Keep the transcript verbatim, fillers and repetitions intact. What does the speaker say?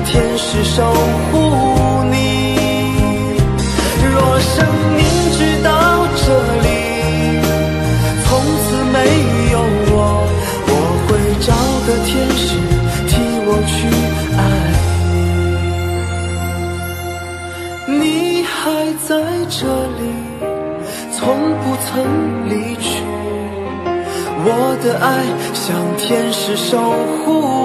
天使守护你。若生命直到这里，从此没有我，我会找个天使替我去爱你。你还在这里，从不曾离去，我的爱像天使守护